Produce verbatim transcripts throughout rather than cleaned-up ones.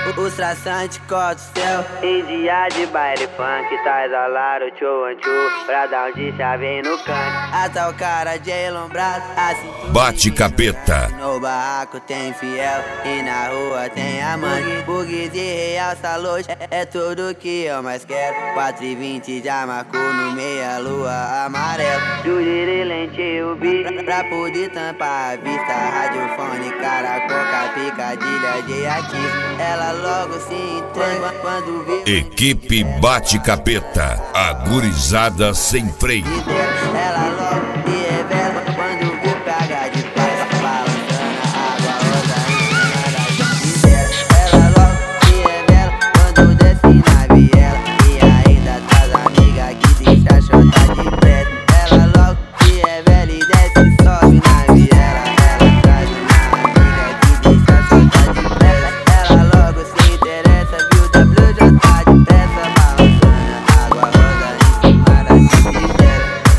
Os traçantes cortam o céu em dia de baile funk. Tá exalado, tchô, tchô, pra dar um de chave no canto. Até o cara de elombrado, assim. Bate capeta. No barraco tem fiel e na rua tem amante. Bugues e realça luz, é tudo que eu mais quero. Quatro e vinte já marcou no meia lua amarelo. Juriri lente o bico pra poder tampar a vista. Radiofone, caracoca, picadilha de artista. Ela logo se entrega quando vê. Equipe Bate Capeta, a gurizada sem freio. Ela logo se revela quando vê pega de paz. Balançando a água rosa em cima da gincera. Ela logo se revela quando desce na viela. E ainda traz amiga que deixa chotar de preto. Ela logo se revela e desce e sobe na viela. Ela traz uma amiga que deixa chotar de preto. Ela logo se interessa, viu W J depressa. Balançando a água rosa em cima da gincera.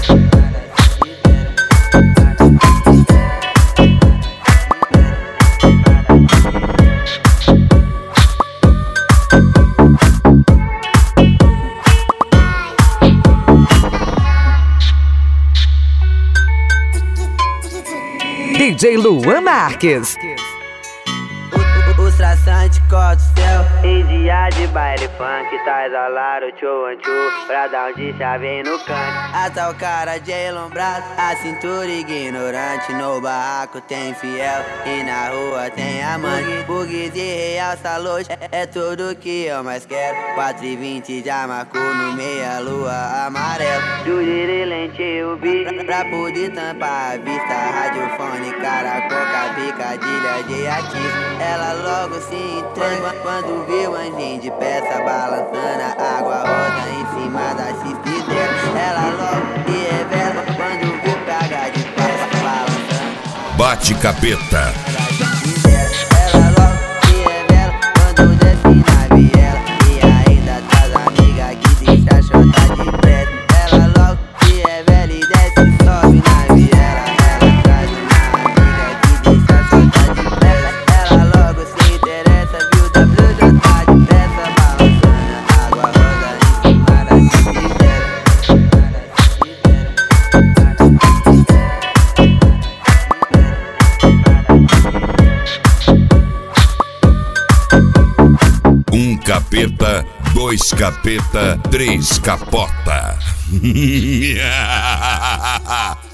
D J Luan Marques. Os traçantes cortam o céu em dia de baile funk. Tá exalado, tchô, tchô, pra dar um de chave no canto. Até o cara de elombrado, a cintura ignorante. No barraco tem fiel e na rua tem amante. Bugues e realça luz, é tudo que eu mais quero. Quatro e vinte já marcou no meia lua amarelo. Juriri lente o bico pra poder tampar a vista. Radiofone, caracoca, picadilha de artista. Ela logo se entrega quando vê o anjinho de peça. Balançando a água rosa em cima da cisteira. Ela logo se revela quando vê pega de paz. Balançando Bate Capeta. ela logo se revela quando desce na viela. E ainda traz amiga que deixa chotar de preto. Ela logo se revela e desce e sobe na viela. Ela traz uma amiga que deixa chotar de preto. Ela logo se interessa, viu W J depressa. Balançando a água rosa em cima da gincera. Um capeta, dois capeta, três capota.